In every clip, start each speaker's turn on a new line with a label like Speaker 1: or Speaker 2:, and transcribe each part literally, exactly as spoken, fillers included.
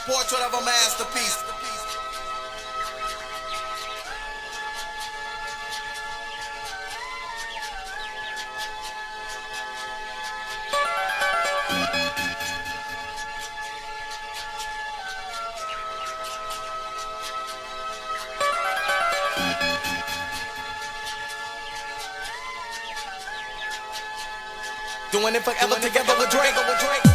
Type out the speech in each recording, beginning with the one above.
Speaker 1: Portrait of a masterpiece. Doing it forever together with Drake. With Drake.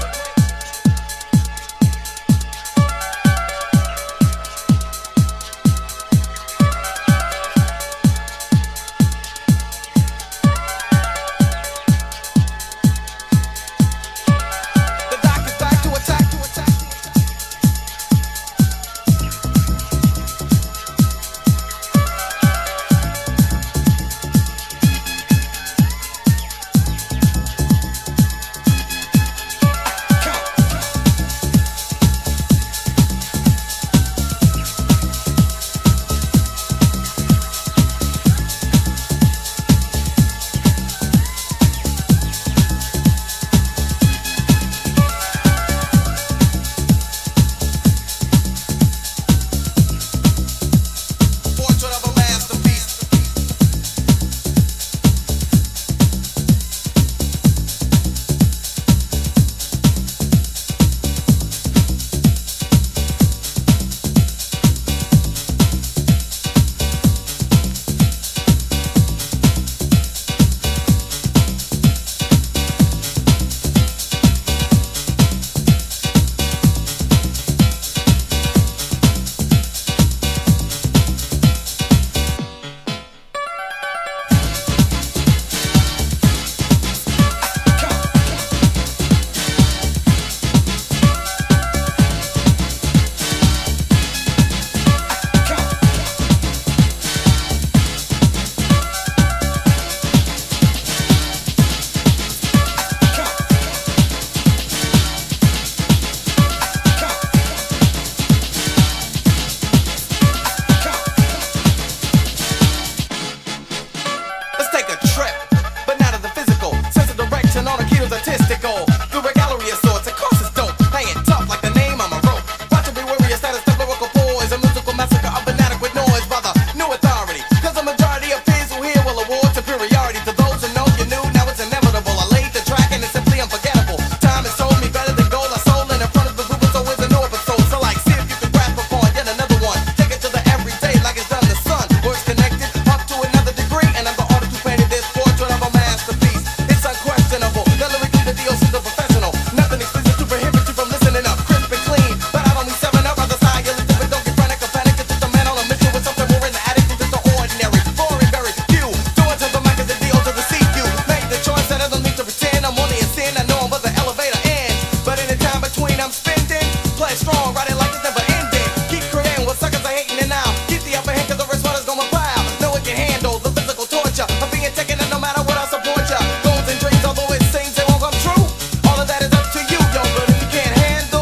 Speaker 1: Artistical, through a gallery of sorts, of course it's dope. Playing tough like the name on my rope. Watch it be warrior status, the lyrical poise, a musical massacre of inadequate noise by the new authority. Cause the majority of peers who hear will award superiority to those who know you knew. Now it's inevitable. I laid the track and it's simply unforgettable. Time has told me better than gold. I sold in front of the group, it's always a new episode. So like, see if you can grasp upon yet another one. Take it to the everyday like it's done the sun. Words connected up to another degree, and I'm the artist who painted this portrait of a masterpiece. It's unquestionable. The D O C's a professional. Nothing explicit to prohibit you from listening up. Crisp and clean, but I don't need seven up. Other style, you listen, but don't get frantic or panic. It's just a man on a mission with something more in the attic. It's just the ordinary, boring, very few. Doing to the mic is the D O to the C Q. Made the choice that I don't need to pretend I'm only a sin. I know I'm but the elevator ends, but in the time between I'm spending. Play strong, ride it like it's never ending. Keep creating what suckers are hating and now. Get the upper hand cause the rest is gonna plow. No one can handle the physical torture of being taken and no matter what I support ya. Goals and dreams, although it seems they won't come true. All of that is up to you, yo, but if you can't handle,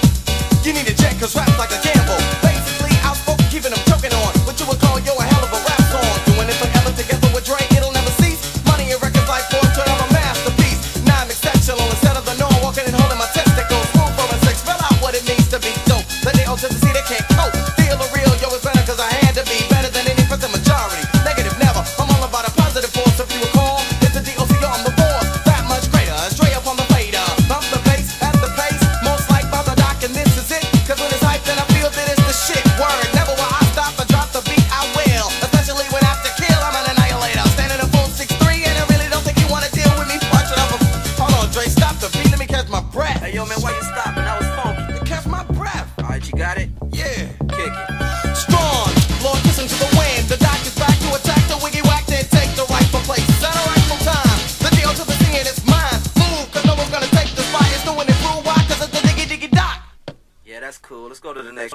Speaker 1: you need to check, cause rap's like a gamble. Basically, outspoken, keeping them choking on what you would call, yo, a hell of a rap song. Doing it forever together with Drake, it'll never cease. Money and records like portrait of a masterpiece. Now I'm exceptional, instead of the norm, walking and holding my testicles. Smooth for a six, spell out what it means to be dope. Let the old to see they can't cope. Feel the real, yo, it's better cause I had to be better than any present majority. Negative never, I'm all about a positive force. If you recall, it's the D O C on the board. That much greater, straight up on the fader. Bump the bass, at the pace, most like by the doc, and this is it. Cause when it's hyped, then I feel that it's the shit. Word, never will I stop or drop the beat, I will. Especially when I have to kill, I'm an annihilator. Standing a full six three, and I really don't think you wanna deal with me. Watch it up. Hold on, Dre, stop the beat, let me catch my breath.
Speaker 2: Hey, yo, man, why you stopping? That was funky.
Speaker 1: Catch my breath.
Speaker 2: Alright, you got it?
Speaker 1: Yeah.
Speaker 2: Kick it.
Speaker 1: Strong, Lord, listen to the wind. The doc is back to attack the wiggy whack, then take the rightful place. At a rightful time. The deal to the scene, it's mine. Move, cause no one's gonna take the spot. It's doing it through. Why? Cause it's the diggy diggy doc.
Speaker 2: Yeah, that's cool. Let's go to the next